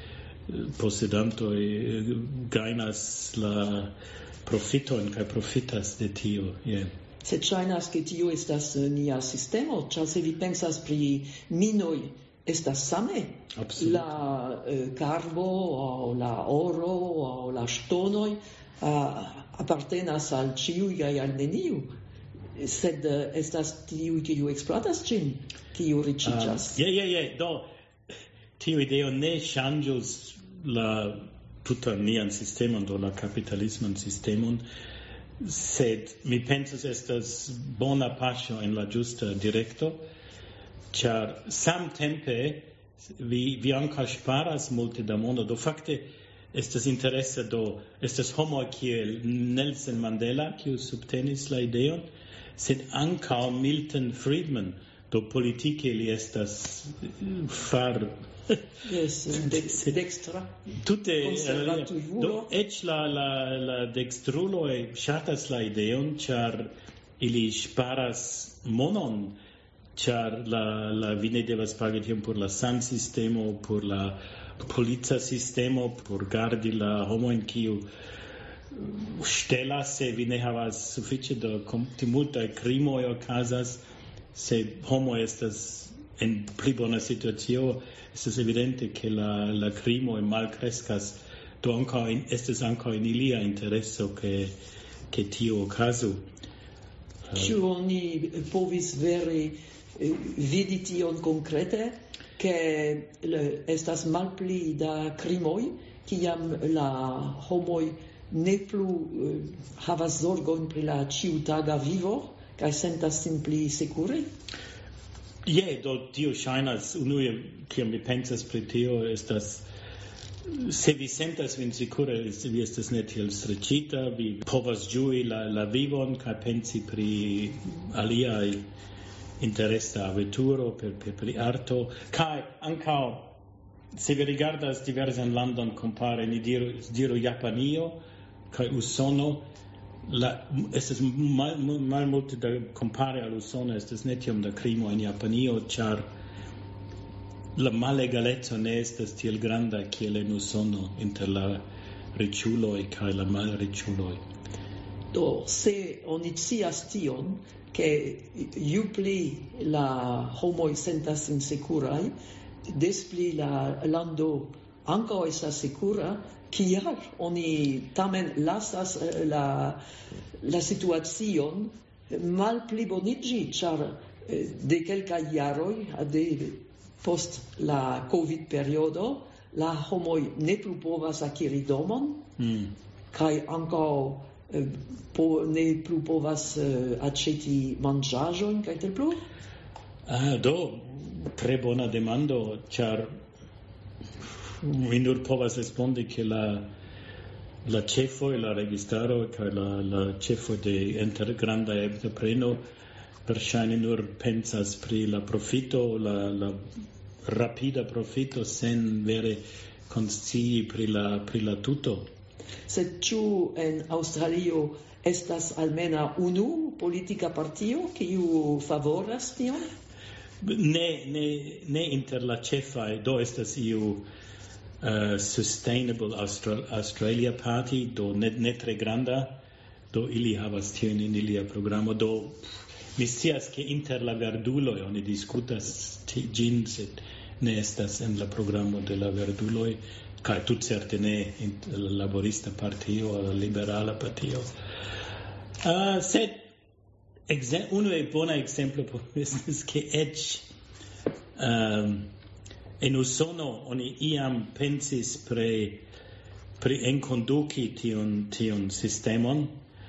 posedantoj gajnas la profiton kaj profitas de tio. Sed ŝajnas ke tio estas nia sistemo, ĉar se vi pensas pri minoj, estas same. Absolute. La karbo, aŭ la oro, aŭ la ŝtonoj apartenas al ĉiuj kaj al neniu. Sed estas tiuj, kiu eksploatas ĝin, kiu riĉiĝas. Do tiu ideo ne ŝanĝos la tutan nian sistemon, do la kapitalisman sistemon, sed mi pensas estas bona paŝo en la ĝusta direkto, ĉar samtempe vi ankaŭ ŝparas multe da mono. Do fakte estas interesa, do estas homoj kiel Nelson Mandela, kiu subtenis la ideon, sed ankaŭ Milton Friedman, do politike li estas dekstra. Tute do eĉ la dekstruloj ŝatas la ideon, ĉar ili ŝparas monon, ĉar vi ne devas pagi tion por la sansistemo, por la polica sistemo, por gardi la homojn kiu ŝtelas, se vi ne havas sufiĉe da multaj krimoj okazas, se homo estas en pli bona situacio, estas evidente ke la krimoj malkreskas, do estas ankaŭ en ilia intereso ke tio okazu. Ĉu oni povis vere vidi tion konkrete, ke estas malpli da krimoj, kiam la homoj ne plu havas zorgon pri la ĉiutaga vivo kaj sentas sin pli sekure? Do tio ŝajnas, unue, kiam mi pensas pri tio, estas se vi sentas vin sicura, vi estas ne tiel strecita, vi povas ĝui la vivon kaj pensi pri aliaj interesa aventuro pri arto, kaj ankaŭ se vi rigardas diversan landon compare, ni diru Japanio kaj Usono, estas malmulte da compare al Usono, estas ne tiom da krimo en Japanio, ĉar la malegaleco ne estas tiel granda kiel en Usono inter la riĉuloj kaj la malriĉuloj. Do, se oni scias tion, che ju pli la homoj sentas insekuraj, des pli la lando ankaŭ estas sekura, kial oni tamen lasas la situacion malpliboniĝi, ĉar de kelkaj jaroj, post la COVID-periodo, la homoj ne plu povas akiri domon, kaj ankaŭ ne plu povas aĉeti manĝaĵojn kaj tiel plu? Do, tre bona demando, ĉar mi nur povas respondi ke la ĉefoj, la registaro kaj la ĉefoj de intergranda entrepreno verŝajne nur pensas pri la profito, la rapida profito sen vere konscii pri la tuto. Sed ĉu en Aŭstralio estas almena unu politika partio kiu favoras tion? Ne inter la ĉefaj, do estas iu Sustainable Australia Party, do ne tre granda, do ili havas tion in ilia programo, do mi scias ke inter la verduloj oni diskutas ĝin, sed ne estas en la programo de la verduloj, kaj tutcerte ne inter la laborista partio aŭ la liberala partio. Sed unu bona ekzemplo estas ke eĉ en Usono oni iam pensis pri enkonduki tion sistemon,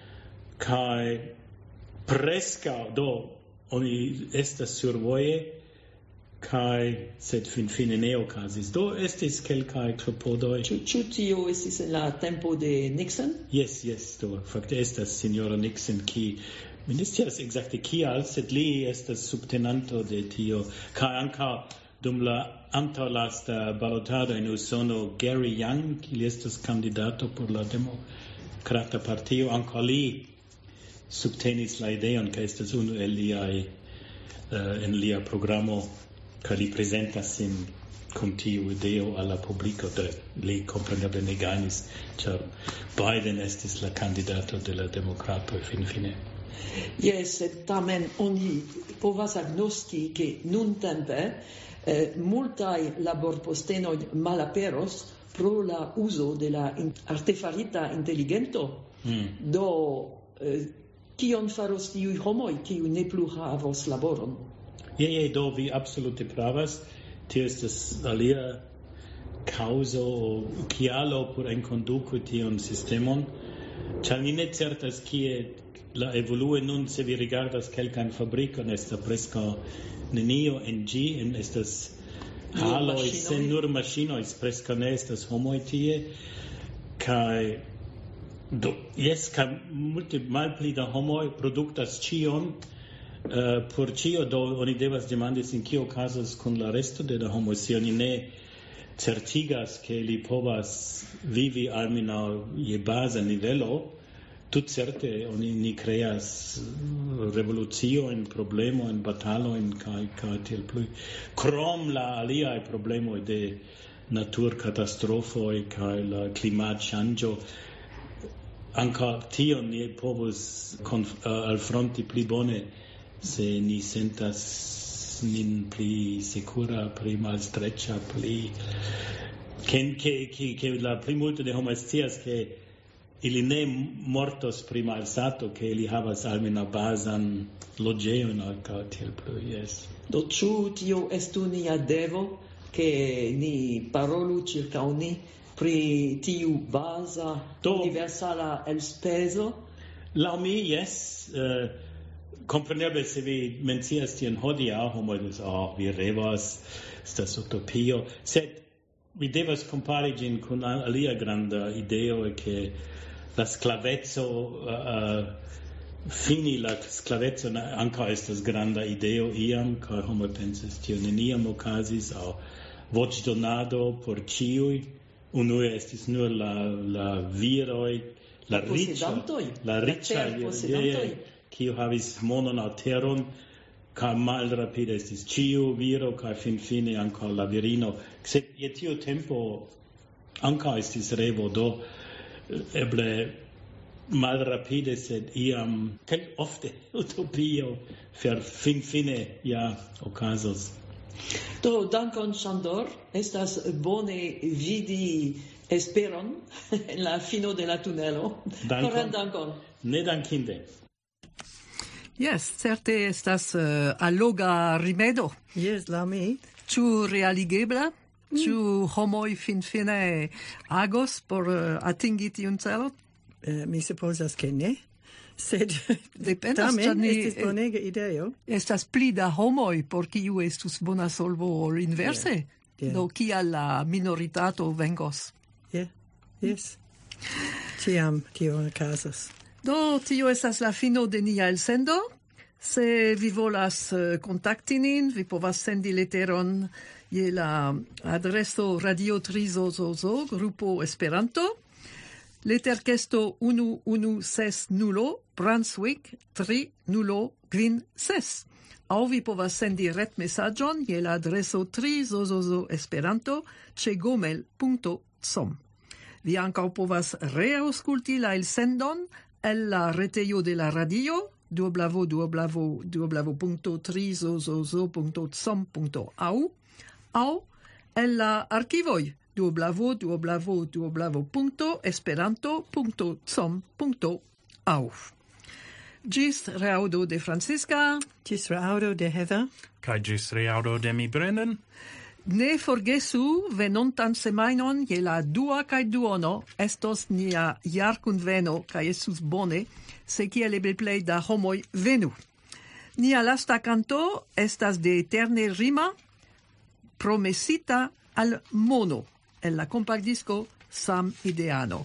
kaj preskaŭ do oni estas survoje, kaj sed finfine ne okazis. Do estis kelkaj klopodoj. Ĉu tio estis en la tempo de Nixon? Yes, do fakte estas sinjoro Nixon, mi ne scias ekzakte kial, sed li estas subtenanto de tio, kaj ankaŭ dum la antaŭlasta balotado en Usono, Gary Young, li estas kandidato por la Demokrata Partio, ankaŭ li subtenis la ideon, ke estas unu el liaj en lia programo, kaj li prezentas sin kun tiu ideo al la publiko, li kompreneble ne gajnis, ĉar Biden estis la kandidato de la Demokratoj finfine. Yes, tamen oni povas agnoski ke nuntempe multaj laborpostenoj malaperos pro la uzo de la artefarita inteligento. Do kion faros tiuj homoj, kiuj ne plu havos laboron? Do vi absolute pravas, tio estas alia kaŭzo, kialo por enkonduki tion sistemon, ĉar mi ne certas kie la evolue nun, se vi rigardas kelkajn fabrikojn, estas preskaŭ nenio en ĝi, estas haloj sen nur maŝinoj, preskaŭ ne estas homoj tie, kaj kaj multe malpli da homoj produktas ĉion, por ĉio, do oni devas demandi sin kio okazas kun la resto de la homoj, se oni ne certigas ke li povas vivi almenaŭ je baza nivelo, tutcerte ni kreas revoluciojn, problemojn, batalojn kaj tiel plu. Krom la aliaj problemoj de naturkatastrofoj kaj la klimatŝanĝo, ankaŭ tion ni povus alfronti pli bone, se ni sentas nin pli sekura, pli malstreĉa, ke la plimulto de homoj scias ke ili ne mortos pri malsato, ke ili havas almenaŭ bazan loĝejon aŭ tiel plu. Do ĉu tio estu nia devo, ke ni parolu ĉirkaŭ ni pri tiu baza universala elspezo? Laŭ mi, kompreneble, se vi mencias tion hodiaŭ, homoj diras, vi revas, estas utopio, sed vi devas compari gin con alia granda ideo che la sclavezzo fini la sclavezzo anca estas granda ideo iam, ca homo pensis tio neniam ocasis, au voĉdonado por ciui, unue estis nur la viroi, la riĉa, kiu havis monon aŭ teron, ca malrapide estis ciu viro, ca fine anca la virino. Sed je tiu tempo anca estis revo, do eble malrapide, sed iam, ofte utopio, per fine ja okazos. Do, dankon, Sandor. Estas bone vidi esperon en la fino de la tunelo. Dankon. Ne dankinde. Yes, certe estas alloga rimedo. Yes, la mi. Ĉu realigebla? Ĉu homoj finfine agos por atingi tiun celon? Mi supposas che ne. Sed dependas, tamen estis bonega ideo. Estas pli da homoj por kiu estus bona solvo ol inverse. Do kial la minoritato vengos. Yes. Tiam tio okazas. Do tio estas la fino de nia elsendo. Se vi volas kontakti nin, vi povas sendi leteron je la adreso Radio Trizozozo, grupo Esperanto. Leterkesto 1160 Brunswick 3056. Au vi povas sendi retmesaĝon je la adreso trizozozoesperanto@gmail.com. Vi ankaŭ povas reaŭskulti la elsendon el la retejo de la radio www.trizozozo.com.au au el la archivoj www.esperanto.com.au. Gis reaudo de Francisca. Gis reaudo de Heather. Kai gis reaudo de mi Brendan. Ne forgesu venontan semajnon je la 2 kaj duono estos nia jarkunveno kaj estus bone se kiel eble plej da homoj venu. Nia lasta canto estas de Eterne Rima, promesita al mono, en la compactdisco Sam Ideano.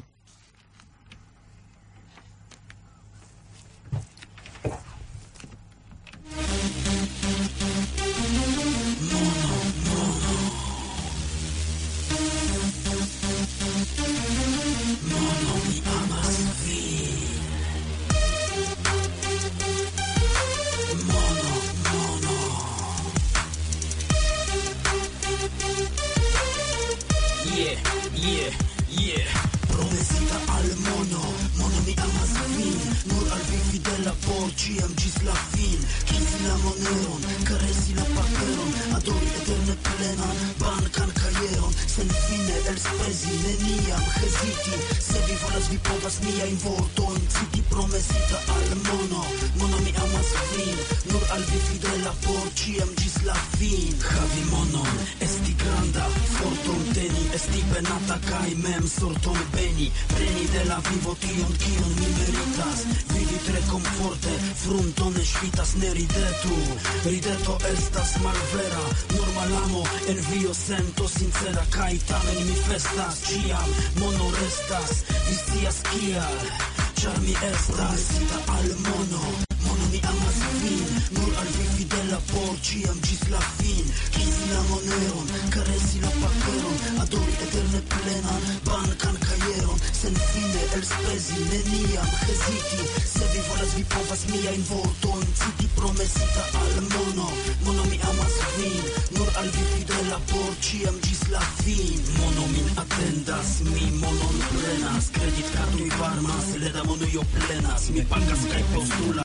Promesita al mono mi amas vin, nur al vi fidela por ciam gis la fin. Kisi la moneron, caresi la paperon, adori eterne plenan, bankan kajeron, sen fine elspezi, neniam hesiti. Se vi volas, vi povas miajn vortojn citi. Promesita al mono mi amas vin, nur al vi fidela por ciam gis la fin. Havi monon, esti granda, forton teni, esti penata kaj mem sorton beni, preni de la vivo tion kion mi meritas, vidi tre komforte, frunto ne ŝvitas, ne ridetu, rideto estas malvera, nur malamo, envio sento sincera, kaj tamen mi festas, ĉiam mono restas, vi scias kial, ĉar mi estas promesita al mono mi amas vin, nur al vi fidela por ciam gis la fin. Kisi la moneron, caresi la paperon, adori eterne plenan, bankan kajeron, sen fine elspezi, neniam hesiti. Se vi volas, vi povas miajn vortojn citi. Promesita al mono mi amas vin, nur al vi fidela por ciam gis la fin. Mono min atendas, mi monon prenas, kreditkartoj varmas, leda monujo plenas, mi pagas kaj postulas.